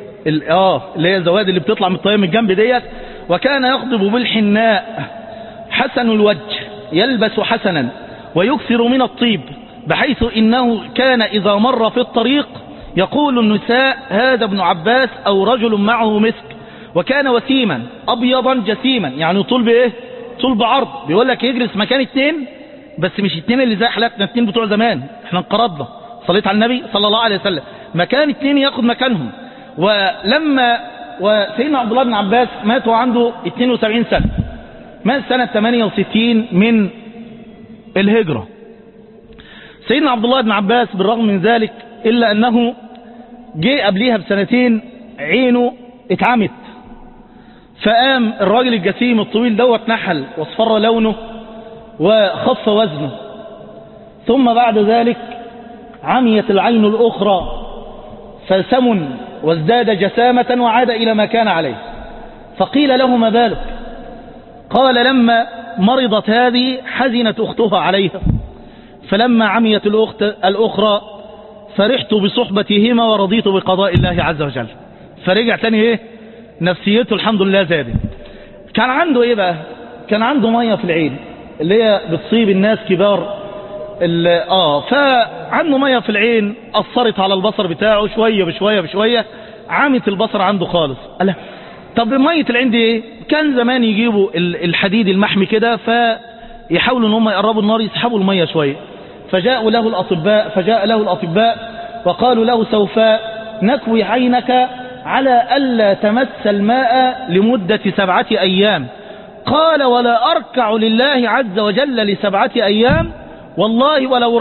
اللي هي الزواد اللي بتطلع من الطيب من الجنب ديت. وكان يخضب بالحناء، حسن الوجه، يلبس حسنا ويكثر من الطيب، بحيث انه كان اذا مر في الطريق يقول النساء هذا ابن عباس او رجل معه مسك. وكان وسيما ابيضا جسيما، يعني طول بايه؟ طول بعرض. بيقول لك يجلس مكان اتنين، بس مش اتنين اللي زي حالاتنا اتنين بتوع زمان احنا انقرضنا. صليت على النبي صلى الله عليه وسلم. مكان اتنين ياخد مكانهم. وسيدنا عبد الله بن عباس مات وعنده 72 سنة، مات سنة 68 من الهجرة. سيدنا عبد الله بن عباس بالرغم من ذلك إلا أنه جه قبليها بسنتين عينه اتعمت، فقام الراجل الجسيم الطويل دوت نحل واصفر لونه وخف وزنه. ثم بعد ذلك عميت العين الأخرى فسمن وازداد جسامة وعاد إلى ما كان عليه. فقيل له ما بالك؟ قال لما مرضت هذه حزنت أختها عليها، فلما عميت الأخت الأخرى فرحت بصحبتهما ورضيت بقضاء الله عز وجل. فرجع تاني ايه نفسيته الحمد لله زادت. كان عنده ايه بقى؟ كان عنده مية في العين اللي هي بتصيب الناس كبار فعنده مية في العين أثرت على البصر بتاعه شوية بشوية بشوية، عامت البصر عنده خالص. قال طب مية العين دي ايه؟ كان زمان يجيبوا الحديد المحمي كده فيحاولوا ان هم يقربوا النار يسحبوا المية شوية. فجاء له الأطباء وقالوا له سوف نكوي عينك على ألا تمس الماء لمدة 7 أيام. قال ولا أركع لله عز وجل ل7 أيام والله ولو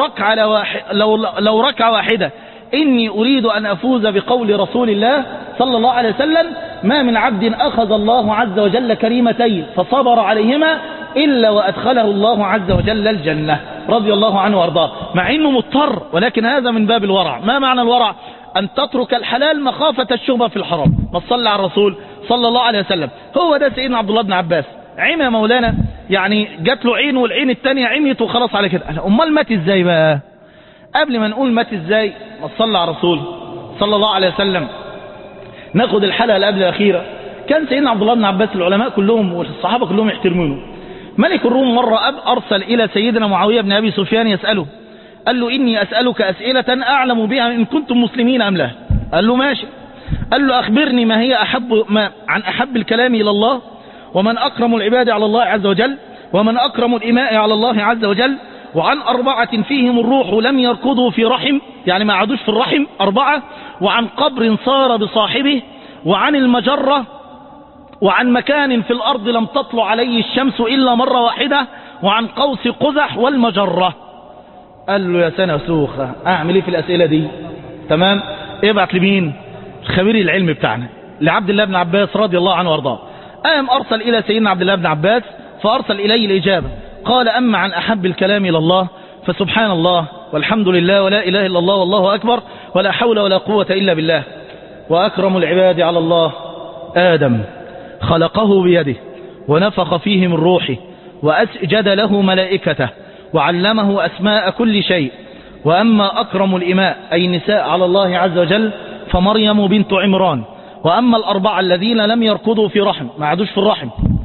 لو ركع واحدة إني أريد أن أفوز بقول رسول الله صلى الله عليه وسلم ما من عبد أخذ الله عز وجل كريمتين فصبر عليهما إلا وأدخله الله عز وجل الجنة رضي الله عنه وارضاه، مع إنه مضطر، ولكن هذا من باب الورع. ما معنى الورع؟ أن تترك الحلال مخافة الشبهة في الحرام. ما تصلي على الرسول صلى الله عليه وسلم. هو ده سيدنا عبد الله بن عباس. عمي مولانا، يعني جات له عين والعين التانية عميت وخلاص على كده. أمال مات ازاي بقى؟ قبل ما نقول مات ازاي، ما تصلي على الرسول صلى الله عليه وسلم. ناخد الحلقة اللي قبل الأخيرة. كان سيدنا عبد الله بن عباس العلماء كلهم والصحابة كلهم يحترمونه. ملك الروم مرة أرسل إلى سيدنا معاوية بن أبي سفيان يسأله، قال له إني أسألك أسئلة أعلم بها إن كنتم مسلمين أم لا. قال له ماشي. قال له أخبرني ما هي عن أحب الكلام إلى الله، ومن أكرم العباد على الله عز وجل، ومن أكرم الإماء على الله عز وجل، وعن 4 فيهم الروح لم يركضوا في رحم، يعني ما عادوش في الرحم 4، وعن قبر صار بصاحبه، وعن المجرة، وعن مكان في الأرض لم تطلع عليه الشمس إلا مرة واحدة، وعن قوس قزح والمجرة. قال له يا سنة سوخة، أعمل إيه في الأسئلة دي؟ تمام، ابعت لمين؟ خبير العلم بتاعنا، لعبد الله بن عباس رضي الله عنه وارضاه. قام أرسل إلى سيدنا عبد الله بن عباس فأرسل إليه الإجابة. قال أما عن أحب الكلام إلى الله فسبحان الله والحمد لله ولا إله إلا الله والله أكبر ولا حول ولا قوة إلا بالله. وأكرم العباد على الله آدم خلقه بيده ونفخ فيه من روحه وأسجد له ملائكته وعلمه أسماء كل شيء. وأما أكرم الإماء أي نساء على الله عز وجل فمريم بنت عمران. وأما 4 الذين لم يركضوا في رحم، ما عادوش في الرحم،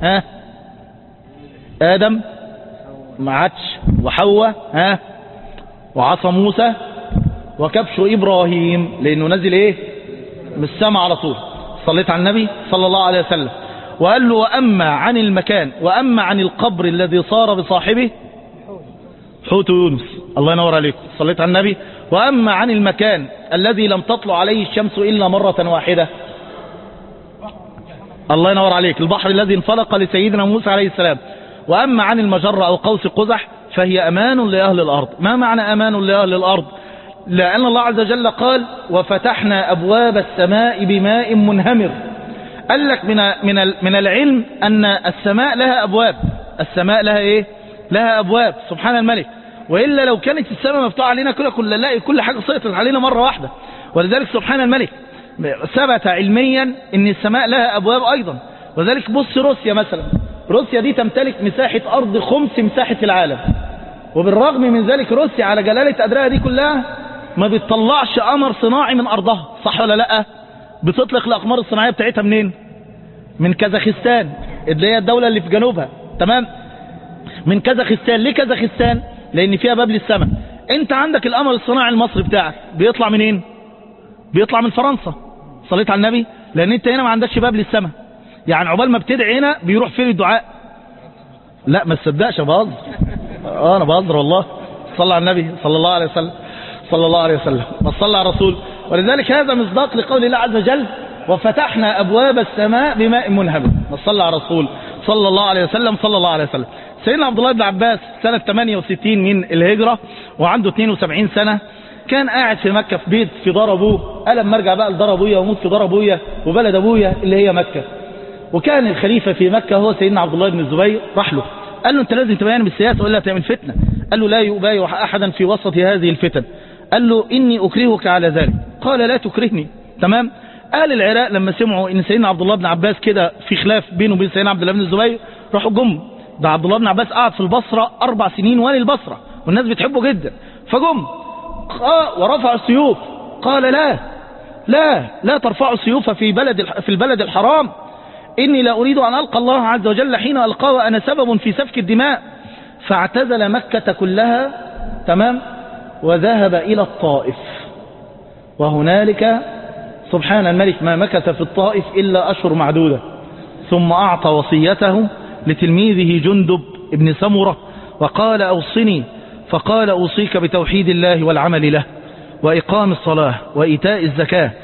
آدم ما عادش، وحواء وعصا موسى وكبش إبراهيم، لأنه نزل إيه من السماء على طول. صليت على النبي صلى الله عليه وسلم. وقال له وأما عن المكان، وأما عن القبر الذي صار بصاحبه حوت يونس. الله ينور عليكم، صليت على النبي. وأما عن المكان الذي لم تطلع عليه الشمس إلا مرة واحدة، الله ينور عليك، البحر الذي انفلق لسيدنا موسى عليه السلام. وأما عن المجرة أو قوس قزح فهي أمان لأهل الأرض. ما معنى أمان لأهل الأرض؟ لأن الله عز وجل قال وفتحنا أبواب السماء بماء منهمر. قال لك من العلم أن السماء لها أبواب. السماء لها إيه؟ لها أبواب، سبحان الملك. وإلا لو كانت السماء مفتوحة علينا نلاقي كل حاجة سيطرت علينا مرة واحدة. ولذلك سبحان الملك ثبت علميا أن السماء لها أبواب أيضا. وذلك بص روسيا مثلا، روسيا دي تمتلك مساحة أرض 5 مساحة العالم، وبالرغم من ذلك روسيا على جلالة قدرها دي كلها ما بتطلعش قمر صناعي من أرضها، صح ولا لأ؟ بتطلق الأقمار الصناعية بتاعتها منين؟ من كازاخستان اللي هي الدولة اللي في جنوبها، تمام؟ من كازاخستان. ليه كازاخستان؟ لأن فيها باب للسماء. أنت عندك القمر الصناعي المصري بتاعك بيطلع منين؟ بيطلع من فرنسا. صليت على النبي. لأن أنت هنا ما عندكش باب للسماء، يعني عقبال ما بتدعي هنا بيروح فين الدعاء؟ لا ما تصدقش، بهزر. أنا بهزر والله. صلى على النبي صلى الله عليه وسلم، صلى الله عليه وسلم، وصلى على الرسول. ولذلك هذا مصداق لقول الله عز وجل وفتحنا أبواب السماء بماء منهمر. وصلى على الرسول صلى الله عليه وسلم، صلى الله عليه وسلم. سيدنا عبد الله بن عباس سنة 68 من الهجرة وعنده 72 سنة، كان قاعد في مكة في بيت في دار أبوه. قال لما ارجع بقى لدار أبويا وموت في دار أبويا وبلد أبويا اللي هي مكة. وكان الخليفة في مكة هو سيدنا عبد الله بن الزبير. راح له قال له أنت لازم تبين بالسياسة وإلا تعمل فتنة. قال له لا يبايع أحدا في وسط هذه الفتن. قال له إني أكرهك على ذلك. قال لا تكرهني، تمام؟ أهل العراق لما سمعوا إن سيدنا عبد الله بن عباس كده في خلاف بينه وبين سيدنا عبد الله بن الزبير راحوا جم. ده عبد الله بن عباس قعد في البصرة 4 سنين والي البصرة والناس بتحبه جدا. فجم ورفع السيوف. قال لا ترفعوا السيوف في البلد الحرام. إني لا أريد أن ألقى الله عز وجل حين ألقاه وأنا سبب في سفك الدماء. فاعتزل مكة كلها، تمام، وذهب إلى الطائف. وهنالك سبحان الملك ما مكث في الطائف إلا أشهر معدودة. ثم أعطى وصيته لتلميذه جندب ابن سمرة وقال أوصني. فقال أوصيك بتوحيد الله والعمل له وإقام الصلاة وإيتاء الزكاة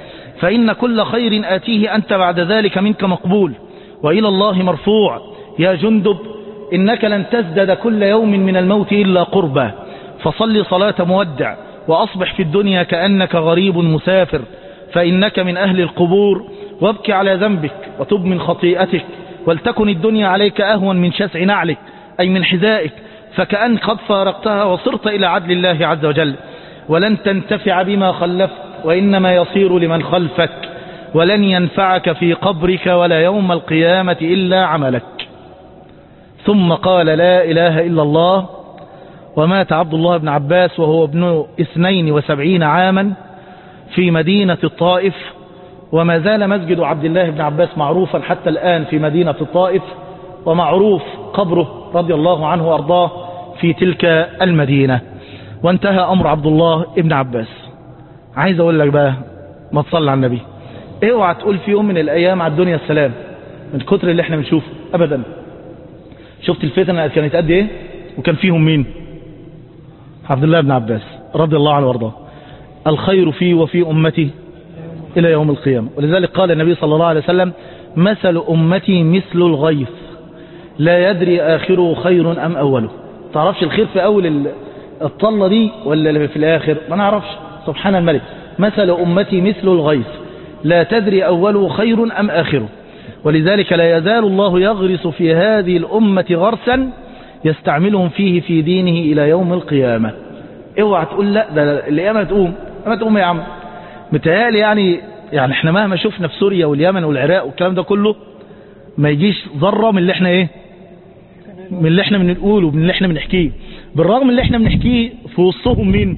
فإن كل خير آتيه أنت بعد ذلك منك مقبول وإلى الله مرفوع. يا جندب إنك لن تزدد كل يوم من الموت إلا قربا، فصل صلاة مودع وأصبح في الدنيا كأنك غريب مسافر، فإنك من أهل القبور، وابك على ذنبك وتب من خطيئتك، ولتكن الدنيا عليك أهون من شسع نعلك أي من حذائك، فكأن قد فارقتها وصرت إلى عدل الله عز وجل. ولن تنتفع بما خلفت وإنما يصير لمن خلفك، ولن ينفعك في قبرك ولا يوم القيامة إلا عملك. ثم قال لا إله إلا الله. ومات عبد الله بن عباس وهو ابن 72 عاما في مدينة الطائف، وما زال مسجد عبد الله بن عباس معروفا حتى الآن في مدينة الطائف، ومعروف قبره رضي الله عنه وأرضاه في تلك المدينة. وانتهى أمر عبد الله بن عباس. عايز أقول لك بقى ما تصلي على النبي، اوعى تقول في يوم من الأيام على الدنيا السلام من كتر اللي احنا بنشوفه أبدا. شفت الفتنة كانت قد ايه، وكان فيهم مين؟ عبد الله بن عباس رضي الله عنه وارضاه. الخير في وفي أمتي إلى يوم القيامة. ولذلك قال النبي صلى الله عليه وسلم مثل أمتي مثل الغيث لا يدري آخره خير أم أوله. تعرفش الخير في أول الطلة دي ولا في الآخر؟ ما نعرفش. سبحان الملك. مثل أمتي مثل الغيث لا تدري أوله خير أم آخره. ولذلك لا يزال الله يغرس في هذه الأمة غرسا يستعملهم فيه في دينه إلى يوم القيامة. اوعى تقول لا ده القيامة تقوم. ما تقوم يا عم. متهيألي يعني احنا مهما شفنا في سوريا واليمن والعراق والكلام ده كله ما يجيش ذرة من اللي احنا ايه، من اللي احنا بنقوله ومن اللي احنا بنحكيه. بالرغم من اللي احنا بنحكيه في وسطهم مين؟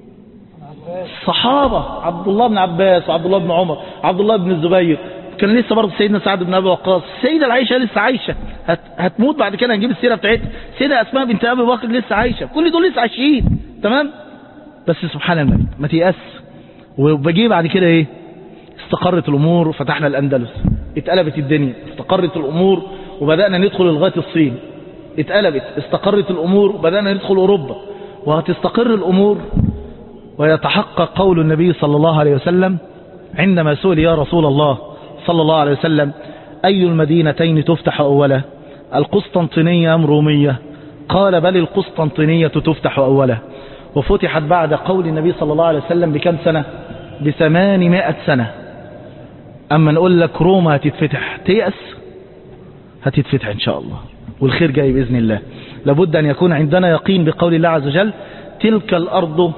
الصحابة. عبد الله بن عباس وعبد الله بن عمر، عبد الله بن الزبير، كان لسه برضه سيدنا سعد بن ابي وقاص، السيدة العائشة لسه عايشة هتموت بعد كده هنجيب السيرة بتاعتها، سيدة اسماء بنت ابي بكر لسه عايشة، كل دول لسه عايشين. تمام. بس سبحان الله ما تيأس. وبجي بعد كده ايه، استقرت الامور، فتحنا الاندلس، اتقلبت الدنيا، استقرت الامور وبدأنا ندخل لغاية الصين، اتقلبت، استقرت الامور وبدأنا ندخل اوروبا، وهتستقر الامور. ويتحقق قول النبي صلى الله عليه وسلم عندما سئل يا رسول الله صلى الله عليه وسلم أي المدينتين تفتح أولا، القسطنطينية أم رومية؟ قال بل القسطنطينية تفتح أولا. وفتحت بعد قول النبي صلى الله عليه وسلم بكم سنة؟ ب800 سنة. أما نقول لك روما هتتفتح تيأس؟ هتتفتح إن شاء الله، والخير جاي بإذن الله. لابد أن يكون عندنا يقين بقول الله عز وجل تلك الأرض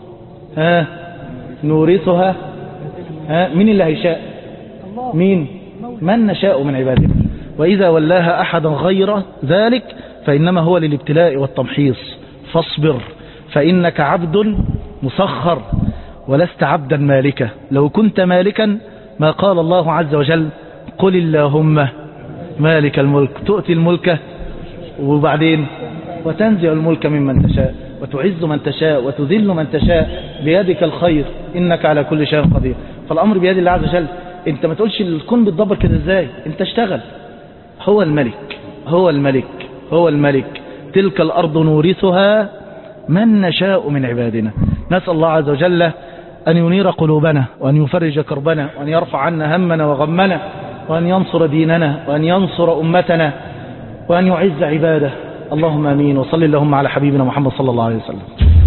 نورثها مين اللي هيشاء؟ مين؟ من نشاء من عبادنا. وإذا ولاها أحدا غير ذلك فإنما هو للابتلاء والتمحيص، فاصبر فإنك عبد مسخر ولست عبدا مالكا. لو كنت مالكا ما قال الله عز وجل قل اللهم مالك الملك تؤتي الملك وبعدين وتنزع الملك ممن تشاء وتعز من تشاء وتذل من تشاء بيدك الخير إنك على كل شيء قدير. فالأمر بيد الله عز وجل. انت ما تقولش الكون بتدبر كده ازاي، انت اشتغل. هو الملك هو الملك هو الملك. تلك الأرض نورثها من نشاء من عبادنا. نسأل الله عز وجل أن ينير قلوبنا وأن يفرج كربنا وأن يرفع عنا همنا وغمنا وأن ينصر ديننا وأن ينصر أمتنا وأن يعز عباده. اللهم آمين. وصل اللهم على حبيبنا محمد صلى الله عليه وسلم.